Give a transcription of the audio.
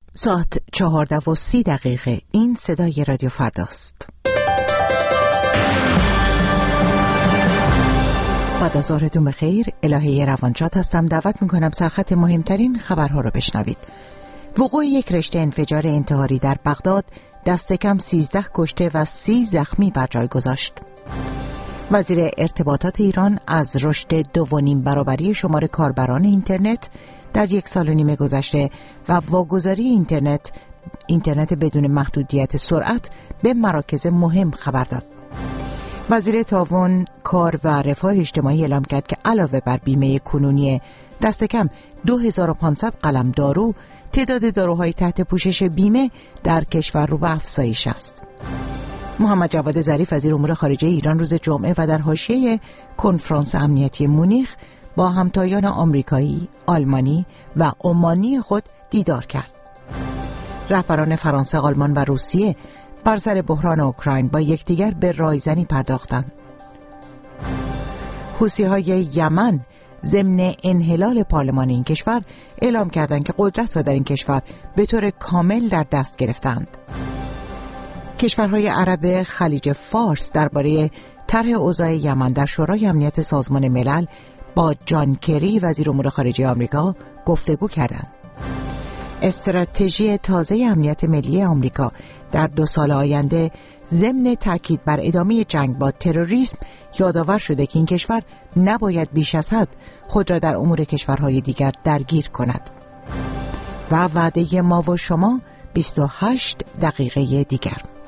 ساعت 14:30. این صدای رادیو فرداست. بعد از ظهرتون بخیر. الهه روانشاد هستم. دعوت میکنم سرخط مهمترین خبرها رو بشنوید. وقوع یک رشته انفجار انتحاری در بغداد دست کم 13 کشته و 30 زخمی بر جای گذاشت. وزیر ارتباطات ایران از رشد 2.5 برابری شمار کاربران اینترنت در 1 سال و نیم گذشته و واگذاری اینترنت بدون محدودیت سرعت به مراکز مهم خبر داد. وزیر تعاون، کار و رفاه اجتماعی اعلام کرد که علاوه بر بیمه کنونی دست کم 2500 قلم دارو، تعداد داروهای تحت پوشش بیمه در کشور رو به افزایش است. محمد جواد ظریف وزیر امور خارجه ایران روز جمعه و در حاشیه کنفرانس امنیتی مونیخ با همتایان آمریکایی، آلمانی و عمانی خود دیدار کرد. رهبران فرانسه، آلمان و روسیه بر سر بحران اوکراین با یکدیگر به رایزنی پرداختند. حوثی‌های یمن ضمن انحلال پارلمان این کشور اعلام کردند که قدرت را در این کشور به طور کامل در دست گرفتند. کشورهای عرب خلیج فارس درباره طرح اوضاع یمن در شورای امنیت سازمان ملل با جان کری وزیر امور خارجه آمریکا گفتگو کردند. استراتژی تازه امنیت ملی آمریکا در 2 سال آینده ضمن تاکید بر ادامه جنگ با تروریسم یادآور شده که این کشور نباید بیش از حد خود را در امور کشورهای دیگر درگیر کند. و وعده ما و شما 28 دقیقه دیگر.